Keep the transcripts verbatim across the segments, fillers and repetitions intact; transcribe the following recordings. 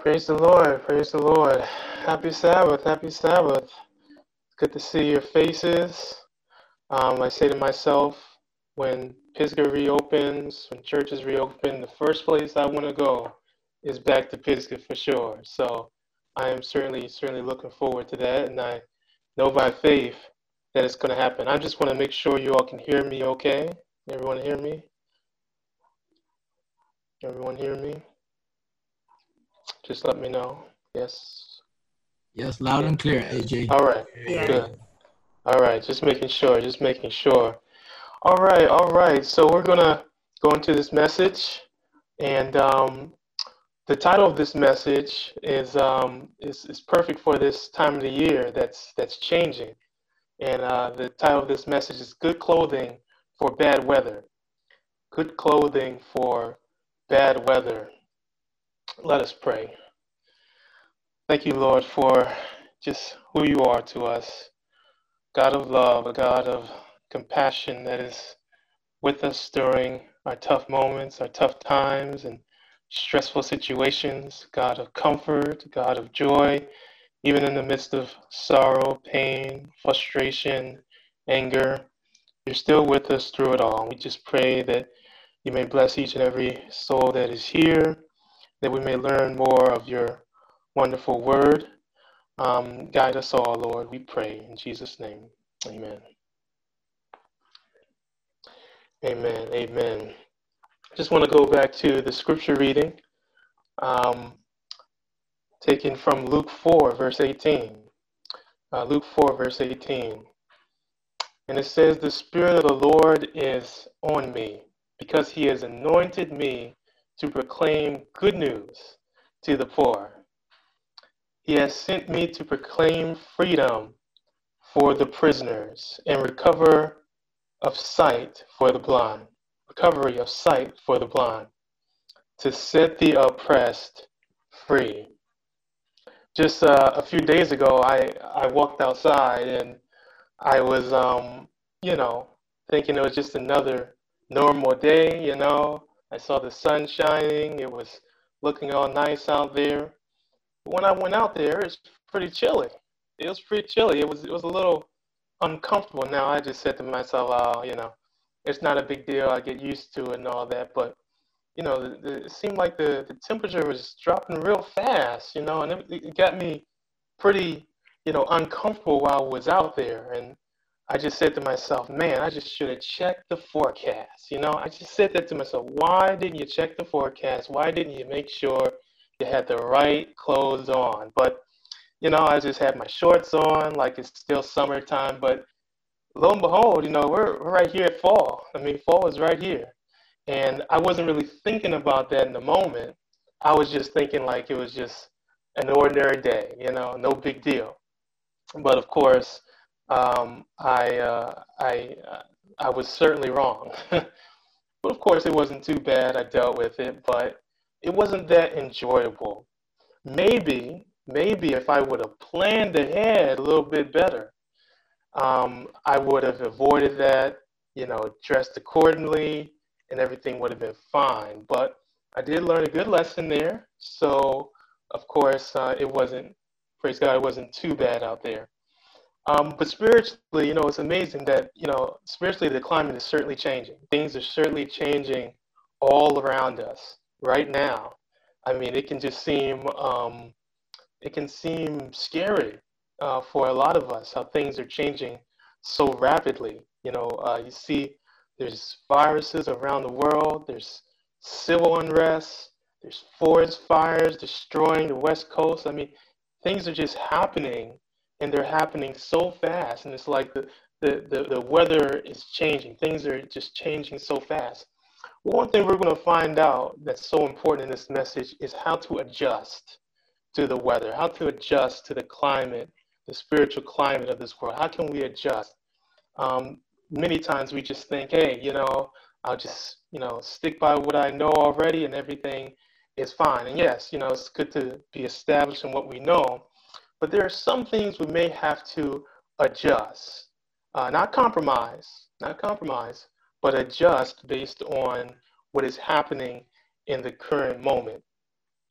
Praise the Lord. Praise the Lord. Happy Sabbath. Happy Sabbath. Good to see your faces. Um, I say to myself, when Pisgah reopens, when churches reopen, the first place I want to go is back to Pisgah for sure. So I am certainly, certainly looking forward to that. And I know by faith that it's going to happen. I just want to make sure you all can hear me okay. Everyone hear me? Everyone hear me? Just let me know. Yes. Yes, loud Yeah. and clear, A J. All right. Yeah. Good. All right. Just making sure. Just making sure. All right. All right. So we're gonna go into this message, and um, the title of this message is um, is is perfect for this time of the year. That's that's changing, and uh, the title of this message is "Good Clothing for Bad Weather." Good clothing for bad weather. Let us pray. Thank you, Lord, for just who you are to us. God of love, a God of compassion that is with us during our tough moments, our tough times, and stressful situations. God of comfort, God of joy, even in the midst of sorrow, pain, frustration, anger. You're still with us through it all. We just pray that you may bless each and every soul that is here, that we may learn more of your wonderful word. Um, guide us all, Lord, we pray in Jesus' name. Amen. Amen. Amen. Just want to go back to the scripture reading, um, taken from Luke four, verse eighteen. Uh, Luke four, verse eighteen. And it says, "The Spirit of the Lord is on me, because he has anointed me to proclaim good news to the poor. He has sent me to proclaim freedom for the prisoners and recover of sight for the blind, recovery of sight for the blind, to set the oppressed free." Just uh, a few days ago, I, I walked outside and I was, um, you know, thinking it was just another normal day, you know. I saw the sun shining. It was looking all nice out there. But when I went out there, it's pretty chilly. It was pretty chilly. It was, it was a little uncomfortable. Now I just said to myself, oh, you know, it's not a big deal. I get used to it and all that. But, you know, the, the, it seemed like the, the temperature was dropping real fast, you know, and it, it got me pretty, you know, uncomfortable while I was out there. And I just said to myself, man, I just should have checked the forecast. You know, I just said that to myself. Why didn't you check the forecast? Why didn't you make sure you had the right clothes on? But, you know, I just had my shorts on like it's still summertime. But lo and behold, you know, we're, we're right here at fall. I mean, fall is right here. And I wasn't really thinking about that in the moment. I was just thinking like it was just an ordinary day, you know, no big deal. But of course, um, I, uh, I, uh, I was certainly wrong. But of course, it wasn't too bad. I dealt with it, but it wasn't that enjoyable. Maybe, maybe if I would have planned ahead a little bit better, um, I would have avoided that, you know, dressed accordingly, and everything would have been fine. But I did learn a good lesson there. So, of course, uh, it wasn't, praise God, it wasn't too bad out there. Um, but spiritually, you know, it's amazing that, you know, spiritually the climate is certainly changing. Things are certainly changing all around us right now. I mean, it can just seem, um, it can seem scary uh, for a lot of us how things are changing so rapidly. You know, uh, you see there's viruses around the world, there's civil unrest, there's forest fires destroying the West Coast. I mean, things are just happening, and they're happening so fast. And it's like the, the, the, the weather is changing. Things are just changing so fast. Well, one thing we're going to find out that's so important in this message is how to adjust to the weather, how to adjust to the climate, the spiritual climate of this world. How can we adjust? Um, many times we just think, hey, you know, I'll just, you know, stick by what I know already and everything is fine. And yes, you know, it's good to be established in what we know, but there are some things we may have to adjust, uh, not compromise, not compromise, but adjust based on what is happening in the current moment.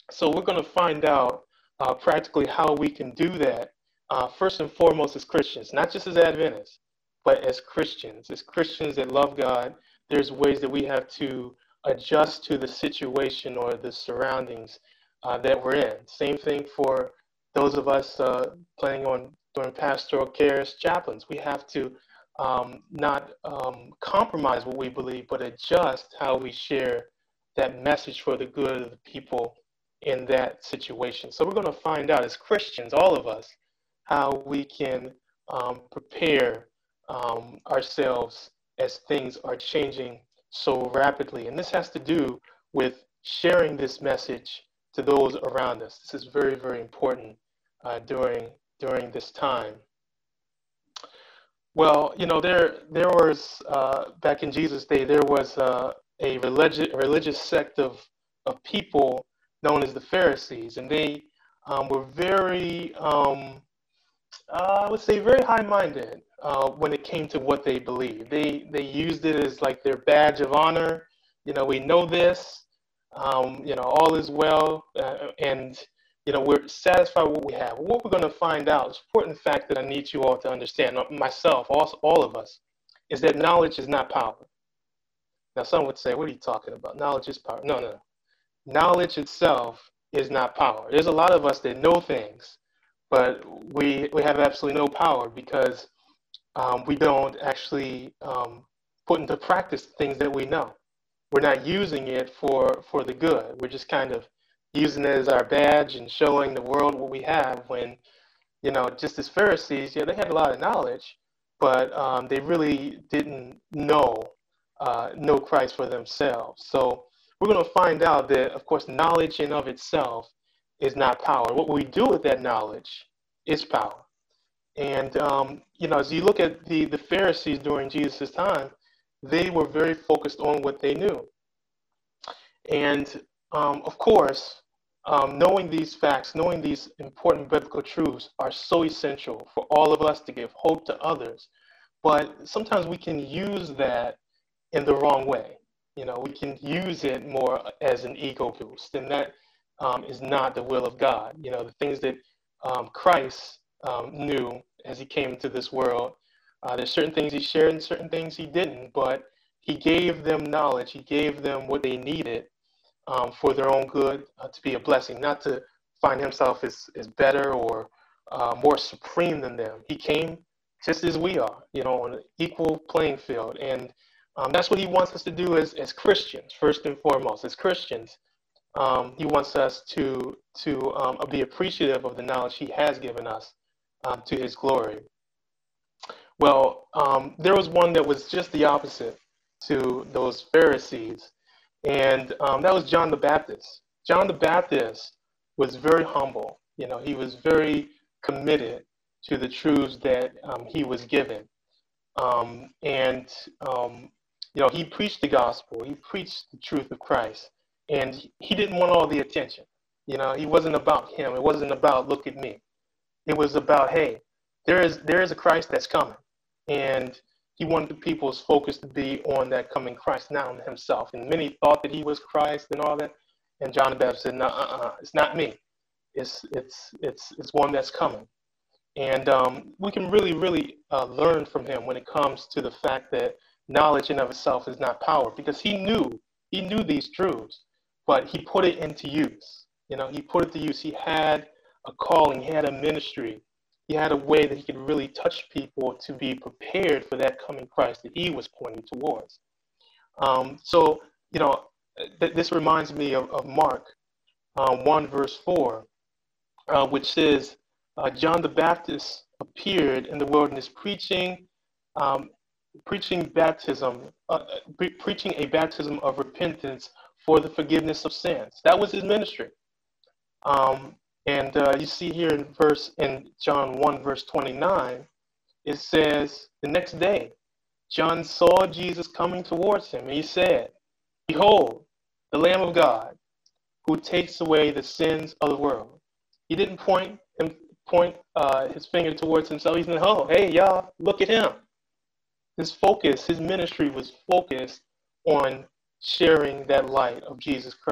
So we're going to find out uh, practically how we can do that, uh, first and foremost as Christians, not just as Adventists, but as Christians. As Christians that love God, there's ways that we have to adjust to the situation or the surroundings uh, that we're in. Same thing for those of us uh, planning on doing pastoral care as chaplains. We have to um, not um, compromise what we believe, but adjust how we share that message for the good of the people in that situation. So we're going to find out as Christians, all of us, how we can um, prepare um, ourselves as things are changing so rapidly. And this has to do with sharing this message to those around us. This is very, very important uh, during during this time. Well, you know, there there was uh, back in Jesus' day, there was uh, a religious religious sect of of people known as the Pharisees, and they um, were very, um, uh, I would say, very high-minded uh, when it came to what they believed. They they used it as like their badge of honor. You know, we know this. Um, you know, all is well, uh, and you know, we're satisfied with what we have. What we're going to find out, it's an important fact that I need you all to understand, myself, also all of us, is that knowledge is not power. Now, some would say, what are you talking about? Knowledge is power. No, no, no. Knowledge itself is not power. There's a lot of us that know things, but we we have absolutely no power because um, we don't actually um, put into practice things that we know. We're not using it for, for the good. We're just kind of using it as our badge and showing the world what we have when, you know, just as Pharisees, yeah, they had a lot of knowledge, but um, they really didn't know, uh, know Christ for themselves. So we're going to find out that, of course, knowledge in of itself is not power. What we do with that knowledge is power. And, um, you know, as you look at the, the Pharisees during Jesus' time, they were very focused on what they knew. And, um, of course, um, knowing these facts, knowing these important biblical truths are so essential for all of us to give hope to others. But sometimes we can use that in the wrong way. You know, we can use it more as an ego boost, and that um, is not the will of God. You know, the things that um, Christ um, knew as he came into this world, uh, there's certain things he shared and certain things he didn't, but he gave them knowledge. He gave them what they needed um, for their own good, uh, to be a blessing, not to find himself as, as better or uh, more supreme than them. He came just as we are, you know, on an equal playing field. And Um, that's what he wants us to do as, as Christians, first and foremost. As Christians, um, he wants us to, to um, be appreciative of the knowledge he has given us um, to his glory. Well, um, there was one that was just the opposite to those Pharisees, and um, that was John the Baptist. John the Baptist was very humble. You know, he was very committed to the truths that um, he was given. Um, and um, You know, he preached the gospel. He preached the truth of Christ. And he didn't want all the attention. You know, he wasn't about him. It wasn't about, look at me. It was about, hey, there is there is a Christ that's coming. And he wanted the people's focus to be on that coming Christ, not on himself. And many thought that he was Christ and all that. And John the Baptist said, no, uh-uh, it's not me. It's, it's, it's, it's one that's coming. And um, we can really, really uh, learn from him when it comes to the fact that knowledge in of itself is not power, because he knew, he knew these truths, but he put it into use. You know, he put it to use. He had a calling, he had a ministry, he had a way that he could really touch people to be prepared for that coming Christ that he was pointing towards. Um, so, you know, th this reminds me of, of Mark uh, one verse four, uh, which says, uh, John the Baptist appeared in the wilderness preaching, um, preaching baptism, uh, pre preaching a baptism of repentance for the forgiveness of sins. That was his ministry. Um, and uh, you see here in verse in John one verse twenty-nine, it says, the next day, John saw Jesus coming towards him, and he said, behold, the Lamb of God, who takes away the sins of the world. He didn't point and point uh, his finger towards himself. He said, oh, hey, y'all, look at him. His focus, his ministry was focused on sharing that light of Jesus Christ.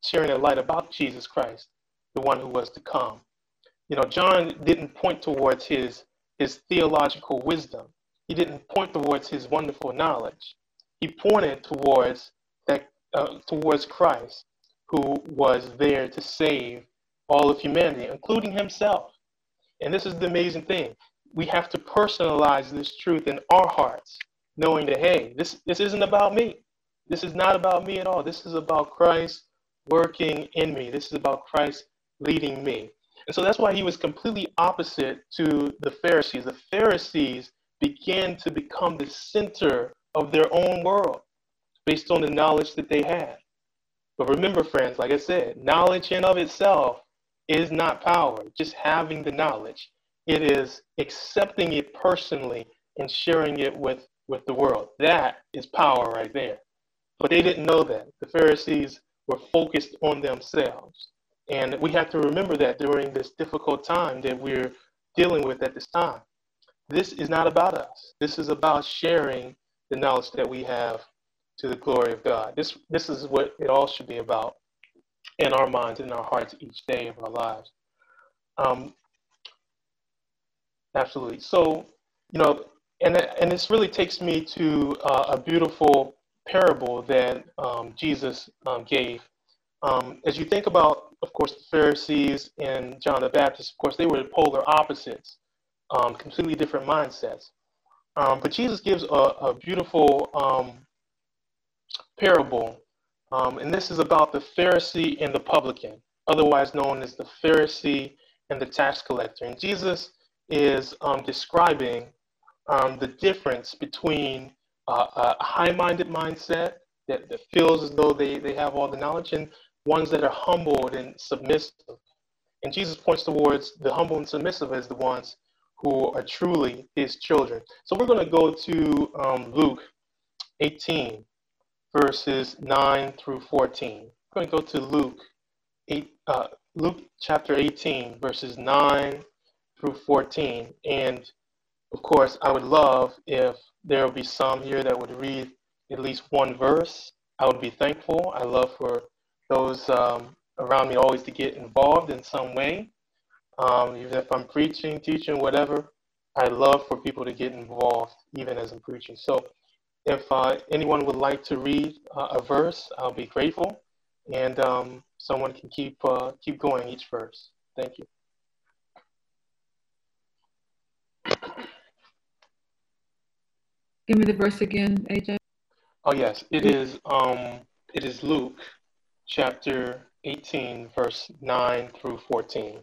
sharing a light about Jesus Christ, the one who was to come. You know, John didn't point towards his, his theological wisdom. He didn't point towards his wonderful knowledge. He pointed towards that, uh, towards Christ, who was there to save all of humanity, including himself. And this is the amazing thing. We have to personalize this truth in our hearts, knowing that, hey, this, this isn't about me. This is not about me at all. This is about Christ working in me. This is about Christ leading me. And so that's why he was completely opposite to the Pharisees. The Pharisees began to become the center of their own world based on the knowledge that they had. But remember, friends, like I said, knowledge in of itself is not power, just having the knowledge. It is accepting it personally and sharing it with, with the world. That is power right there. But they didn't know that. The Pharisees were focused on themselves. And we have to remember that during this difficult time that we're dealing with at this time. This is not about us. This is about sharing the knowledge that we have to the glory of God. This, this is what it all should be about in our minds and in our hearts each day of our lives. Um, absolutely. So, you know, and, and this really takes me to uh, a beautiful parable that um, Jesus um, gave. Um, as you think about, of course, the Pharisees and John the Baptist, of course, they were polar opposites, um, completely different mindsets. Um, but Jesus gives a, a beautiful um, parable, um, and this is about the Pharisee and the publican, otherwise known as the Pharisee and the tax collector. And Jesus is um, describing um, the difference between uh, a high-minded mindset that, that feels as though they, they have all the knowledge, and ones that are humbled and submissive. And Jesus points towards the humble and submissive as the ones who are truly his children. So we're going to go to um, Luke eighteen, verses nine through fourteen. We're going to go to Luke, eight, uh, Luke chapter eighteen, verses nine through fourteen. And of course, I would love if there would be some here that would read at least one verse. I would be thankful. I love for those um, around me always to get involved in some way. Um, even if I'm preaching, teaching, whatever, I love for people to get involved even as I'm preaching. So if uh, anyone would like to read uh, a verse, I'll be grateful. And um, someone can keep, uh, keep going each verse. Thank you. Give me the verse again, A J. Oh, yes. It is, um, it is Luke chapter eighteen, verse nine through fourteen.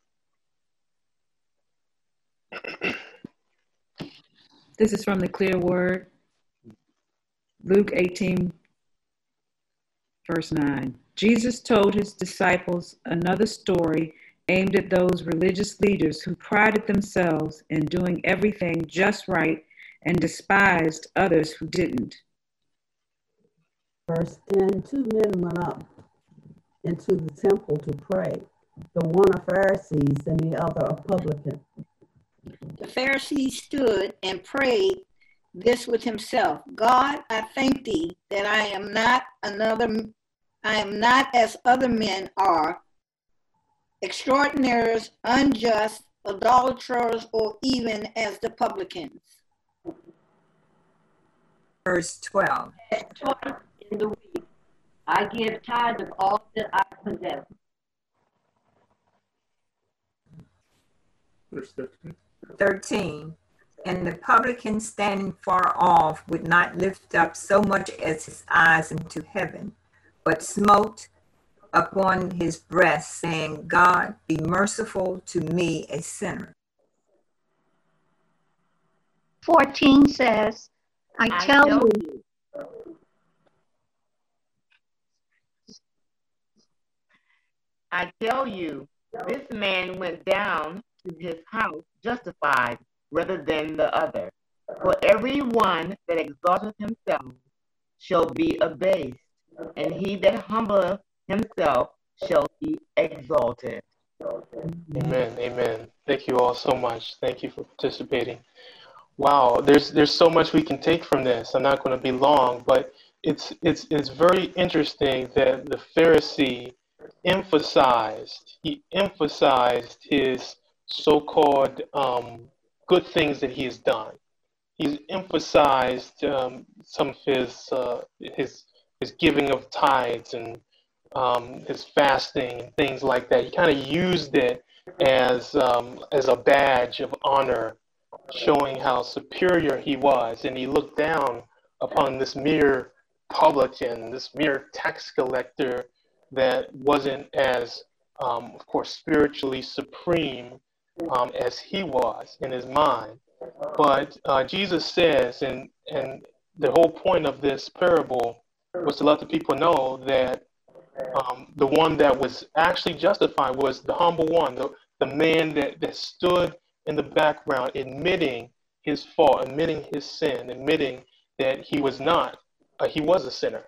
This is from the Clear Word. Luke eighteen, verse nine. Jesus told his disciples another story aimed at those religious leaders who prided themselves in doing everything just right and despised others who didn't. Verse ten, two men went up into the temple to pray, the one a Pharisee and the other a publican. The Pharisee stood and prayed this with himself: God, I thank thee that I am not another, I am not as other men are, extortioners, unjust, adulterers, or even as the publicans. Verse twelve. Twice in the week, I give tithe of all that I possess. Verse thirteen. thirteen. And the publican standing far off would not lift up so much as his eyes into heaven, but smote upon his breast, saying, God, be merciful to me, a sinner. fourteen says, I, I tell, tell you, you, I tell you, this man went down to his house justified rather than the other. For every one that exalteth himself shall be abased, and he that humbleth himself shall be exalted. Amen. Amen. Thank you all so much. Thank you for participating. Wow, there's there's so much we can take from this. I'm not going to be long, but it's it's it's very interesting that the Pharisee emphasized he emphasized his so-called um, good things that he has done. He's emphasized um, some of his uh, his his giving of tithes and um, his fasting and things like that. He kind of used it as um, as a badge of honor, showing how superior he was, and he looked down upon this mere publican, this mere tax collector that wasn't as, um, of course, spiritually supreme um, as he was in his mind. But uh, Jesus says, and and the whole point of this parable was to let the people know that um, the one that was actually justified was the humble one, the, the man that, that stood in the background, admitting his fault, admitting his sin, admitting that he was not, uh, he was a sinner.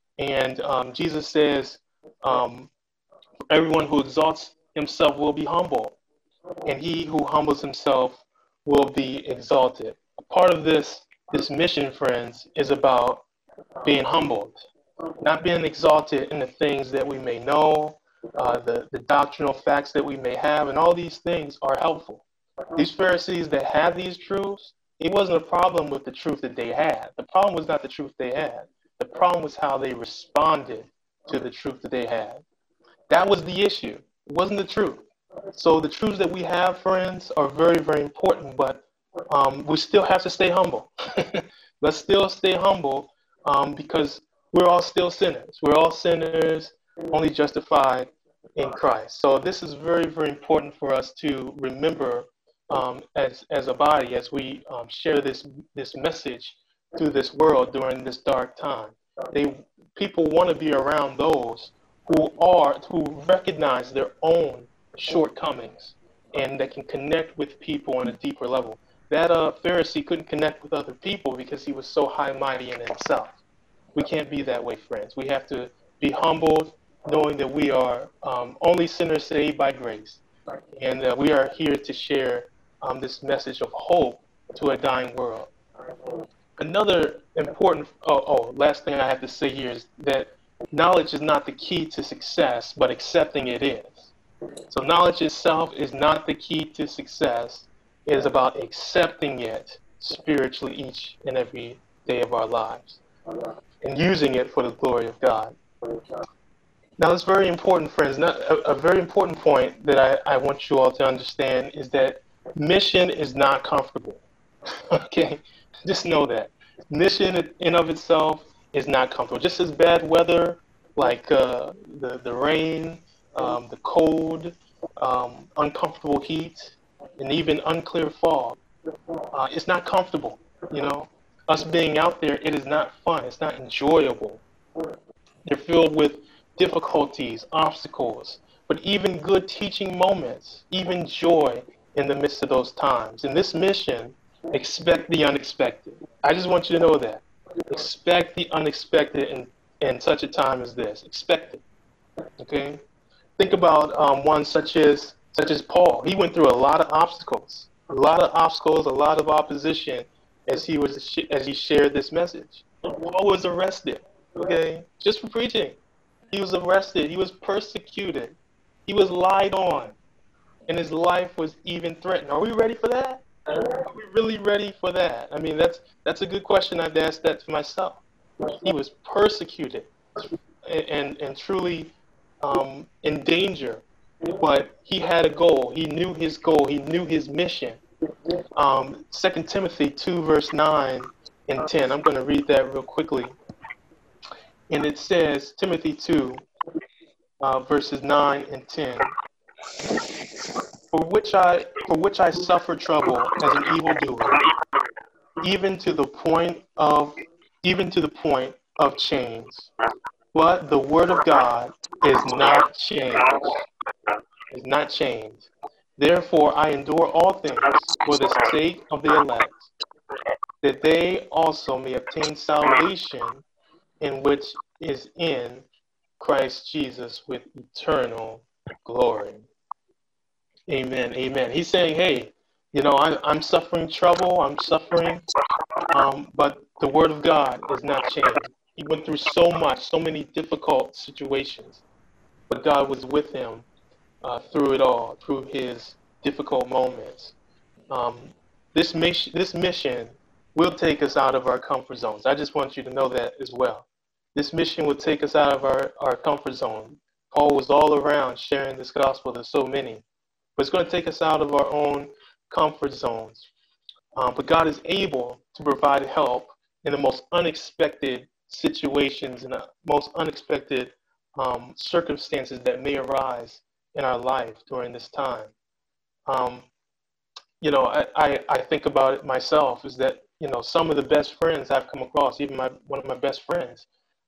And um, Jesus says, um, everyone who exalts himself will be humble, and he who humbles himself will be exalted. A part of this, this mission, friends, is about being humbled, not being exalted in the things that we may know, uh, the, the doctrinal facts that we may have, and all these things are helpful. These Pharisees that had these truths, it wasn't a problem with the truth that they had. The problem was not the truth they had. The problem was how they responded to the truth that they had. That was the issue. It wasn't the truth. So the truths that we have, friends, are very, very important, but um, we still have to stay humble. Let's still stay humble um, because we're all still sinners. We're all sinners, only justified in Christ. So this is very, very important for us to remember um, as, as a body, as we um, share this, this message through this world during this dark time. They, people want to be around those who are, who recognize their own shortcomings and that can connect with people on a deeper level. That uh, Pharisee couldn't connect with other people because he was so high-mighty in himself. We can't be that way, friends. We have to be humbled, knowing that we are um, only sinners saved by grace. And uh, we are here to share um, this message of hope to a dying world. Another important, oh, oh, last thing I have to say here is that knowledge is not the key to success, but accepting it is. So knowledge itself is not the key to success. It is about accepting it spiritually each and every day of our lives and using it for the glory of God. Now, it's very important, friends. Not, a, a very important point that I, I want you all to understand is that mission is not comfortable. Okay? Just know that. Mission in and of itself is not comfortable. Just as bad weather, like uh, the, the rain, um, the cold, um, uncomfortable heat, and even unclear fog, uh, it's not comfortable, you know? Us being out there, it is not fun. It's not enjoyable. They're filled with difficulties, obstacles, but even good teaching moments, even joy in the midst of those times. In this mission, expect the unexpected. I just want you to know that. Expect the unexpected in, in such a time as this. Expect it. Okay? Think about um, one such as such as Paul. He went through a lot of obstacles, a lot of obstacles, a lot of opposition as he was as he shared this message. Paul was arrested, okay, just for preaching. He was arrested. He was persecuted. He was lied on, and his life was even threatened. Are we ready for that? Are we really ready for that? I mean, that's that's a good question. I've asked that to myself. He was persecuted and and, and truly um, in danger, but he had a goal. He knew his goal. He knew his mission. Um, Second Timothy two, verse nine and ten. I'm going to read that real quickly. And it says, Timothy two, uh, verses nine and ten. For which I for which I suffer trouble as an evildoer, even to the point of even to the point of chains. But the word of God is not changed. Is not changed. Therefore I endure all things for the sake of the elect, that they also may obtain salvation, in which is in Christ Jesus with eternal glory. Amen. Amen. He's saying, hey, you know, I, I'm suffering trouble. I'm suffering, um, but the word of God is not changed. He went through so much, so many difficult situations, but God was with him uh, through it all, through his difficult moments. Um, this mission, this mission will take us out of our comfort zones. I just want you to know that as well. This mission will take us out of our, our comfort zone. Paul was all around sharing this gospel to so many, but it's going to take us out of our own comfort zones. Um, but God is able to provide help in the most unexpected situations and the most unexpected um, circumstances that may arise in our life during this time. Um, you know, I, I, I think about it myself is that, you know, some of the best friends I've come across, even my one of my best friends,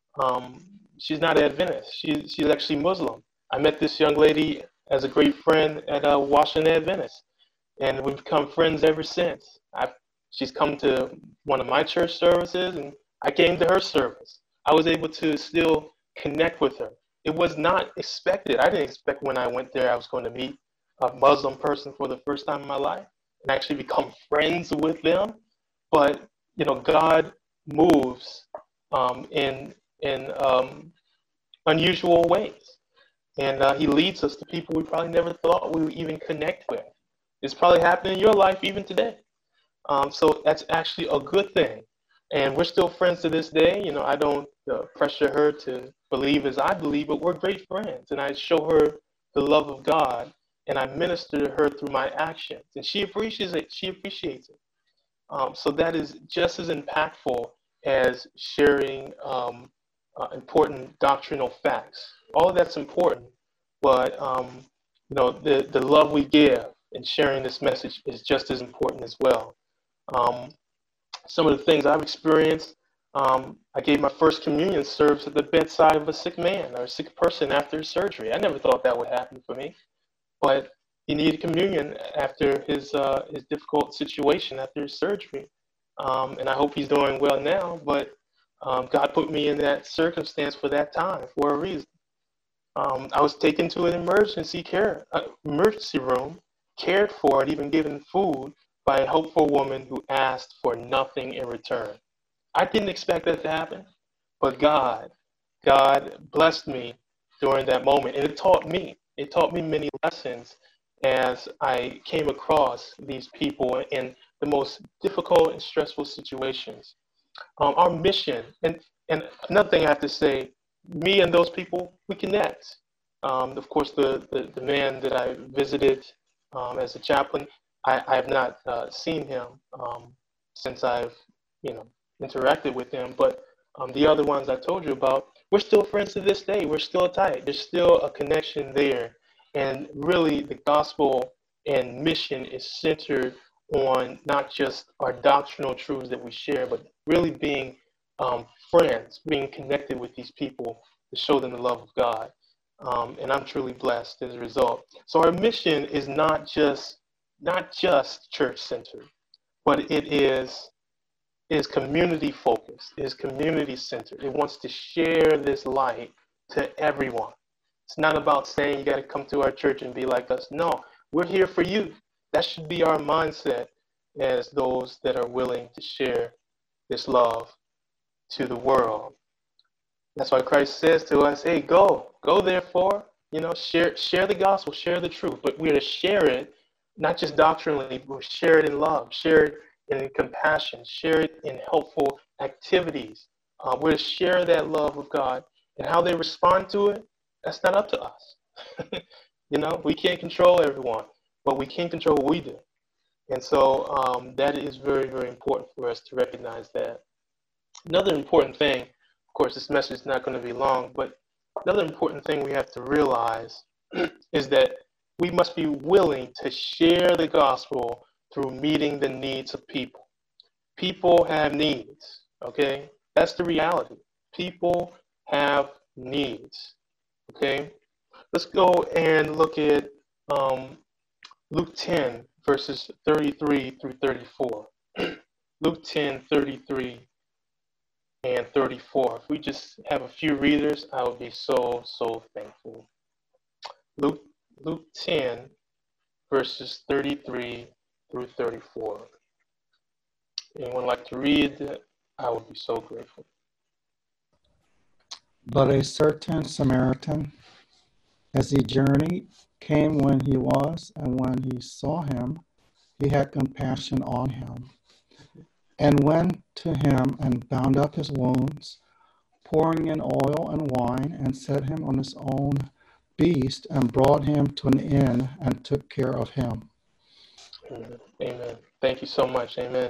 um, she's not Adventist. She, she's actually Muslim. I met this young lady as a great friend at uh, Washington Adventist, and we've become friends ever since. I've, she's come to one of my church services, and I came to her service. I was able to still connect with her. It was not expected. I didn't expect when I went there I was going to meet a Muslim person for the first time in my life and actually become friends with them. But, you know, God moves um, in, in um, unusual ways. And uh, he leads us to people we probably never thought we would even connect with. It's probably happening in your life even today. Um, so that's actually a good thing. And we're still friends to this day. You know, I don't uh, pressure her to believe as I believe, but we're great friends. And I show her the love of God, and I minister to her through my actions. And she appreciates it. She appreciates it. Um, so that is just as impactful as sharing um, uh, important doctrinal facts. All of that's important, but um, you know, the, the love we give and sharing this message is just as important as well. Um, some of the things I've experienced, um, I gave my first communion service at the bedside of a sick man or a sick person after surgery. I never thought that would happen for me, but he needed communion after his uh, his difficult situation after his surgery, um, and I hope he's doing well now. But um, God put me in that circumstance for that time for a reason. Um, I was taken to an emergency care uh, emergency room, cared for, and even given food by a hopeful woman who asked for nothing in return. I didn't expect that to happen, but God, God blessed me during that moment, and it taught me. It taught me many lessons as I came across these people in the most difficult and stressful situations. Um, our mission, and, and another thing I have to say, me and those people, we connect. Um, of course, the, the, the man that I visited um, as a chaplain, I, I have not uh, seen him um, since I've, you know, interacted with him. But um, the other ones I told you about, we're still friends to this day. We're still tight. There's still a connection there. And really, the gospel and mission is centered on not just our doctrinal truths that we share, but really being um, friends, being connected with these people to show them the love of God. Um, and I'm truly blessed as a result. So our mission is not just not just church-centered, but it is is community-focused, is community-centered. It wants to share this light to everyone. It's not about saying you got to come to our church and be like us. No, we're here for you. That should be our mindset as those that are willing to share this love to the world. That's why Christ says to us, hey, go, go therefore, you know, share, share the gospel, share the truth, but we're to share it, not just doctrinally, but share it in love, share it in compassion, share it in helpful activities. Uh, we're to share that love of God, and how they respond to it, that's not up to us. You know, we can't control everyone, but we can control what we do. And so um, that is very, very important for us to recognize that. Another important thing, of course, this message is not going to be long, but another important thing we have to realize is that we must be willing to share the gospel through meeting the needs of people. People have needs, okay? That's the reality. People have needs, okay? Let's go and look at um, Luke ten, verses thirty-three through thirty-four. Luke ten, thirty-three and thirty-four. If we just have a few readers, I would be so, so thankful. Luke, Luke ten, verses thirty-three through thirty-four. Anyone like to read? I would be so grateful. But a certain Samaritan, as he journeyed, came when he was, and when he saw him, he had compassion on him, and went to him and bound up his wounds, pouring in oil and wine, and set him on his own beast, and brought him to an inn, and took care of him. Amen. Amen. Thank you so much. Amen.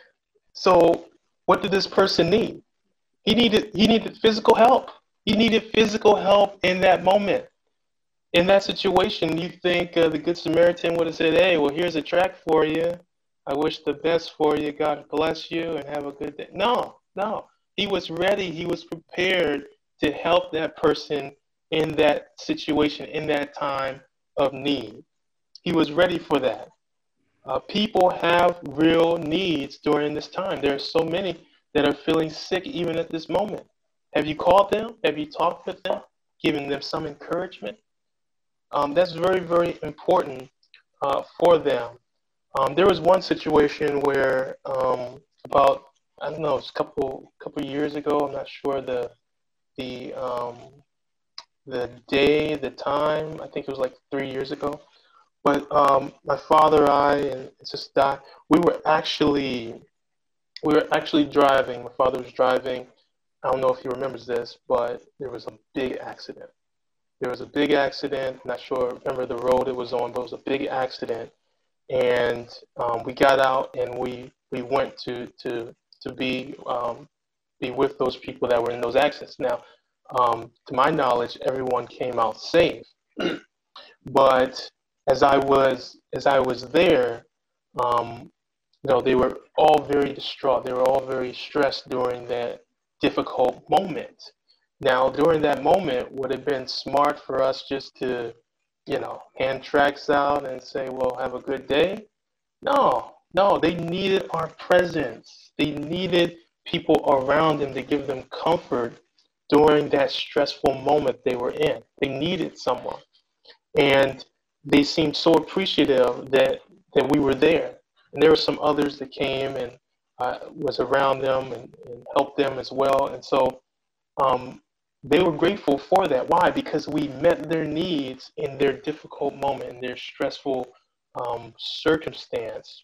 So what did this person need? He needed he needed physical help. He needed physical help in that moment. In that situation, you think uh, the Good Samaritan would have said, hey, well, here's a tract for you. I wish the best for you. God bless you and have a good day. No, no. He was ready. He was prepared to help that person in that situation, in that time of need. He was ready for that. Uh, people have real needs during this time. There are so many that are feeling sick even at this moment. Have you called them? Have you talked with them? Given them some encouragement? Um, that's very, very important uh, for them. Um, there was one situation where um, about, I don't know, it's a couple couple years ago, I'm not sure the the um, the day, the time, I think it was like three years ago. But um, my father, I, and Sister Di, we were actually, we were actually driving. My father was driving. I don't know if he remembers this, but there was a big accident. There was a big accident. I'm not sure, remember the road it was on, but it was a big accident. And um, we got out and we we went to to to be um, be with those people that were in those accidents. Now, um, to my knowledge, everyone came out safe. But as I was as I was there, um, you know, they were all very distraught. They were all very stressed during that difficult moment. Now, during that moment, would it have been smart for us just to, you know, hand tracts out and say, well, have a good day? No, no, they needed our presence. They needed people around them to give them comfort during that stressful moment they were in. They needed someone. And they seemed so appreciative that, that we were there. And there were some others that came and uh, was around them and, and helped them as well. And so um, they were grateful for that. Why? Because we met their needs in their difficult moment, in their stressful um, circumstance.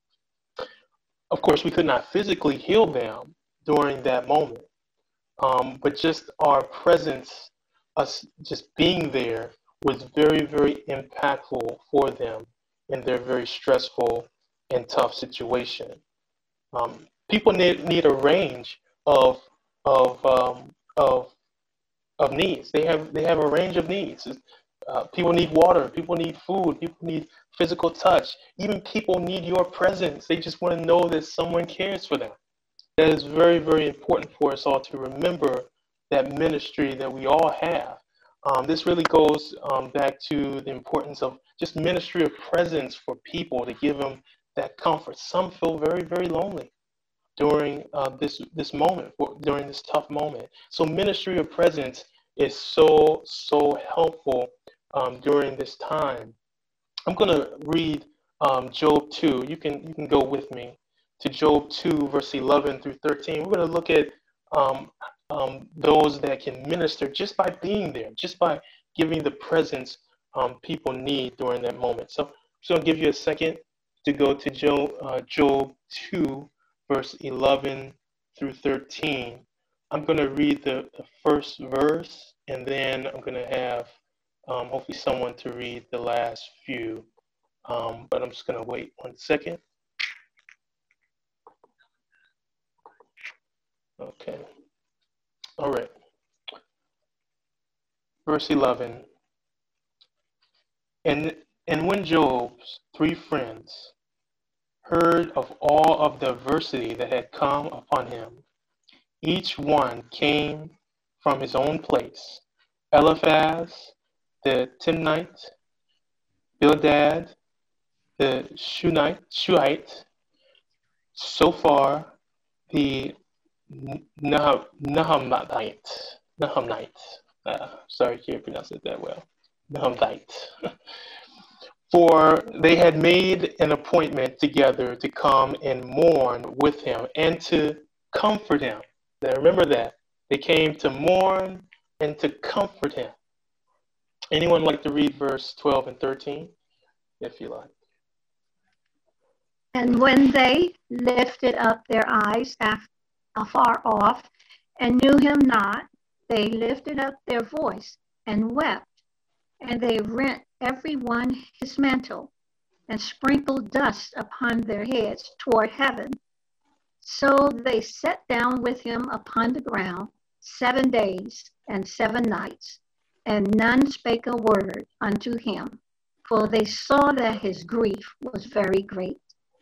Of course, we could not physically heal them during that moment, um, but just our presence, us just being there, was very, very impactful for them in their very stressful and tough situation. Um, people need, need a range of of um, of of needs. They have they have a range of needs. Uh, people need water. People need food. People need physical touch. Even people need your presence. They just want to know that someone cares for them. That is very, very important for us all to remember that ministry that we all have. Um, this really goes um, back to the importance of just ministry of presence for people to give them that comfort. Some feel very, very lonely during uh, this this moment, during this tough moment. So ministry of presence is so, so helpful um, during this time. I'm going to read um, Job two. You can, you can go with me to Job two, verse eleven through thirteen. We're going to look at um, um, those that can minister just by being there, just by giving the presence um, people need during that moment. So I'm just going to give you a second to go to Job, uh, Job two, verse eleven through thirteen. I'm going to read the, the first verse, and then I'm going to have um, hopefully someone to read the last few. Um, but I'm just going to wait one second. Okay. All right. Verse eleven. And, and when Job's three friends heard of all of the adversity that had come upon him, each one came from his own place. Eliphaz the Timnite, Bildad the Shunite, Shuhite, Sophar the Nahamite, Nahamite. Uh, sorry, I can't pronounce it that well. Nahamite. For they had made an appointment together to come and mourn with him and to comfort him. Now remember that. They came to mourn and to comfort him. Anyone like to read verse twelve and thirteen, if you like? And when they lifted up their eyes af- afar off and knew him not, they lifted up their voice and wept, and they rent every one his mantle, and sprinkled dust upon their heads toward heaven. So they sat down with him upon the ground seven days and seven nights, and none spake a word unto him, for they saw that his grief was very great.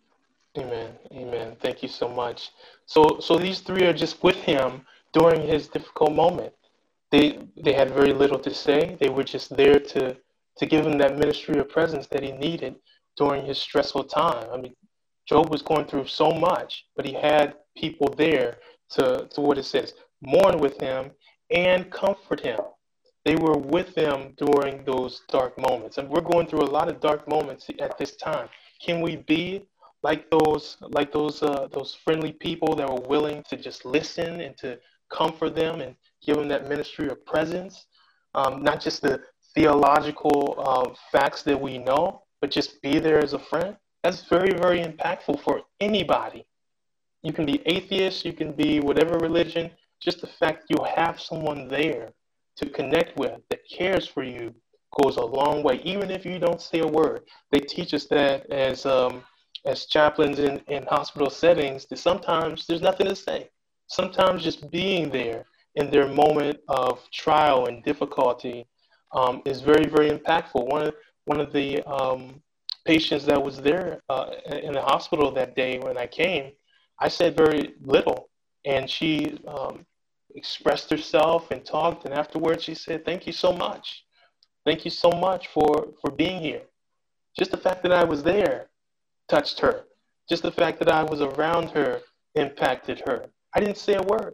Amen. Amen. Thank you so much. So, so these three are just with him during his difficult moment. They they had very little to say. They were just there to to give him that ministry of presence that he needed during his stressful time. I mean, Job was going through so much, but he had people there to, to what it says, mourn with him and comfort him. They were with him during those dark moments. And we're going through a lot of dark moments at this time. Can we be like those like those uh, those friendly people that were willing to just listen and to comfort them and give them that ministry of presence? Um, not just the theological uh, facts that we know, but just be there as a friend. That's very, very impactful for anybody. You can be atheist, you can be whatever religion, just the fact you have someone there to connect with that cares for you goes a long way, even if you don't say a word. They teach us that as um, as chaplains in, in hospital settings, that sometimes there's nothing to say. Sometimes just being there in their moment of trial and difficulty um, is very, very impactful. One of, one of the um, patients that was there uh, in the hospital that day when I came, I said very little, and she um, expressed herself and talked, and afterwards she said, "Thank you so much. Thank you so much for, for being here." Just the fact that I was there touched her. Just the fact that I was around her impacted her. I didn't say a word.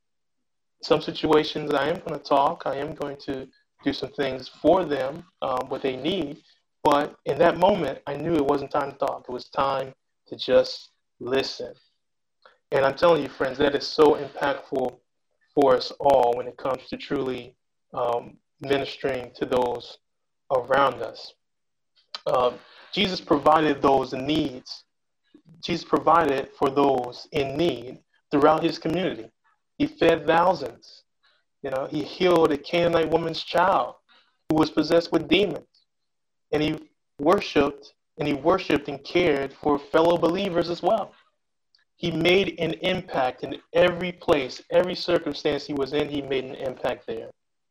Some situations I am going to talk. I am going to do some things for them, um, what they need. But in that moment, I knew it wasn't time to talk. It was time to just listen. And I'm telling you, friends, that is so impactful for us all when it comes to truly um, ministering to those around us. Um, Jesus provided those needs. Jesus provided for those in need throughout his community. He fed thousands. You know, he healed a Canaanite woman's child who was possessed with demons. And he worshiped and he worshiped and cared for fellow believers as well. He made an impact in every place, every circumstance he was in, he made an impact there.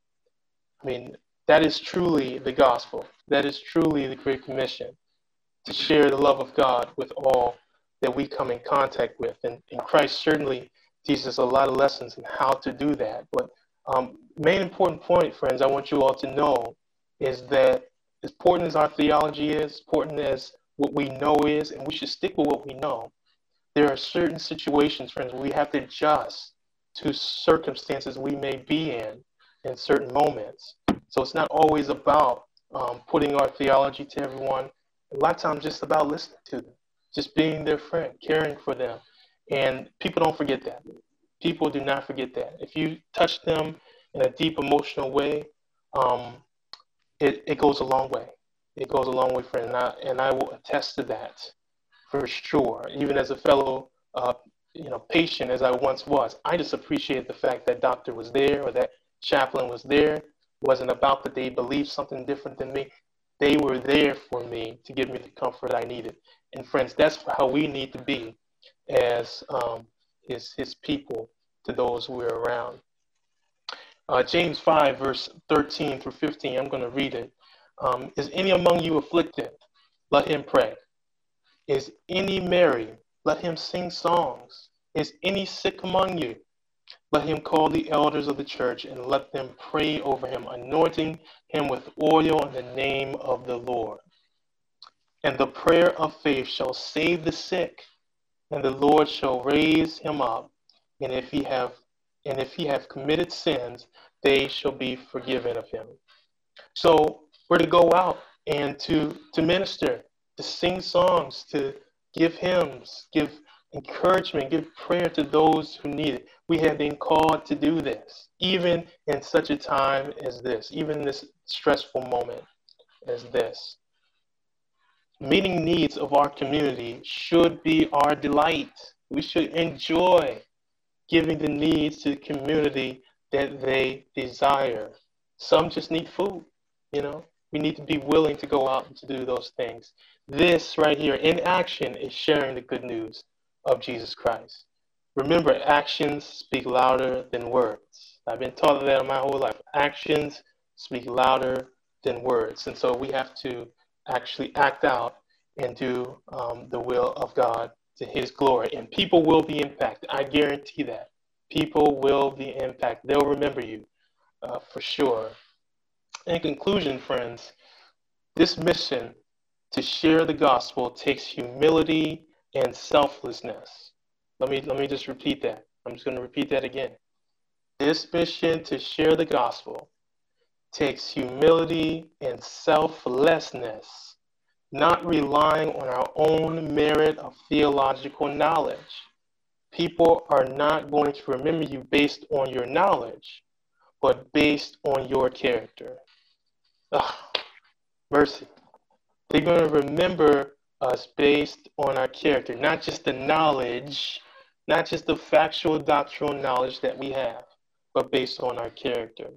I mean, that is truly the gospel. That is truly the Great Commission, to share the love of God with all that we come in contact with. And, and Christ certainly teaches us a lot of lessons in how to do that. But um, main important point, friends, I want you all to know is that as important as our theology is, important as what we know is, and we should stick with what we know, there are certain situations, friends, where we have to adjust to circumstances we may be in in certain moments. So it's not always about um, putting our theology to everyone. A lot of times just about listening to them, just being their friend, caring for them. And people don't forget that. People do not forget that. If you touch them in a deep emotional way, um, it, it goes a long way. It goes a long way, friend. And I, and I will attest to that for sure. Even as a fellow uh, you know, patient as I once was, I just appreciated the fact that doctor was there or that chaplain was there. It wasn't about that they believed something different than me. They were there for me to give me the comfort I needed. And friends, that's how we need to be as um, his, his people to those who are around. Uh, James five, verse thirteen through fifteen, I'm going to read it. Um, Is any among you afflicted? Let him pray. Is any merry? Let him sing songs. Is any sick among you? Let him call the elders of the church and let them pray over him, anointing him with oil in the name of the Lord. And the prayer of faith shall save the sick, and the Lord shall raise him up. And if he have and if he have committed sins, they shall be forgiven of him. So we're to go out and to to minister, to sing songs, to give hymns, give encouragement, give prayer to those who need it. We have been called to do this, even in such a time as this, even in this stressful moment as this. Meeting needs of our community should be our delight. We should enjoy giving the needs to the community that they desire. Some just need food, you know. We need to be willing to go out and to do those things. This right here in action is sharing the good news of Jesus Christ. Remember, actions speak louder than words. I've been taught that my whole life. Actions speak louder than words. And so we have to actually act out and do um, the will of God to his glory. And people will be impacted. I guarantee that. People will be impacted. They'll remember you uh, for sure. In conclusion, friends, this mission to share the gospel takes humility and selflessness. Let me, let me just repeat that. I'm just going to repeat that again. This mission to share the gospel takes humility and selflessness, not relying on our own merit of theological knowledge. People are not going to remember you based on your knowledge, but based on your character. Ugh, mercy. They're going to remember us based on our character, not just the knowledge, not just the factual doctrinal knowledge that we have, but based on our character.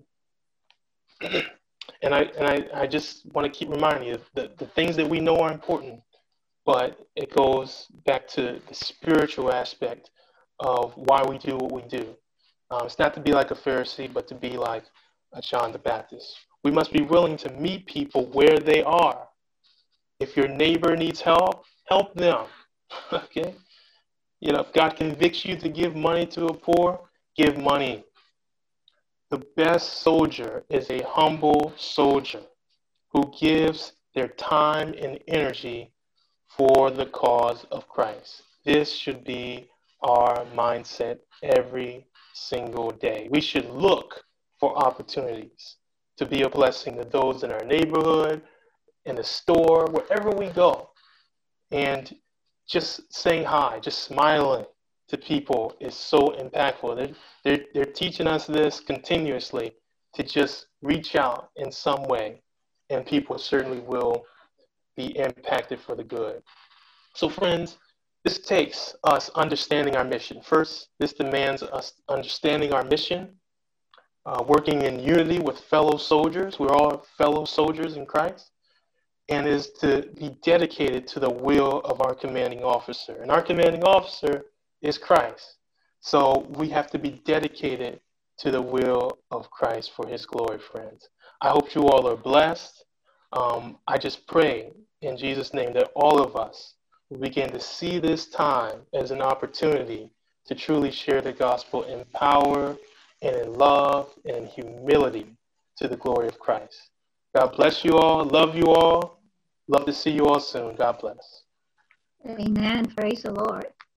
And I and I, I just want to keep reminding you that the things that we know are important, but it goes back to the spiritual aspect of why we do what we do. Um, it's not to be like a Pharisee, but to be like a John the Baptist. We must be willing to meet people where they are. If your neighbor needs help, help them. Okay? You know, if God convicts you to give money to a poor, give money. The best soldier is a humble soldier who gives their time and energy for the cause of Christ. This should be our mindset every single day. We should look for opportunities to be a blessing to those in our neighborhood, in the store, wherever we go. And just saying hi, just smiling to people is so impactful. They're, they're, they're teaching us this continuously, to just reach out in some way, and people certainly will be impacted for the good. So friends, this takes us understanding our mission. First, this demands us understanding our mission, uh, working in unity with fellow soldiers. We're all fellow soldiers in Christ. And is to be dedicated to the will of our commanding officer. And our commanding officer is Christ. So we have to be dedicated to the will of Christ for his glory, friends. I hope you all are blessed. Um, I just pray in Jesus' name that all of us will begin to see this time as an opportunity to truly share the gospel in power and in love and in humility to the glory of Christ. God bless you all. Love you all. Love to see you all soon. God bless. Amen. Praise the Lord.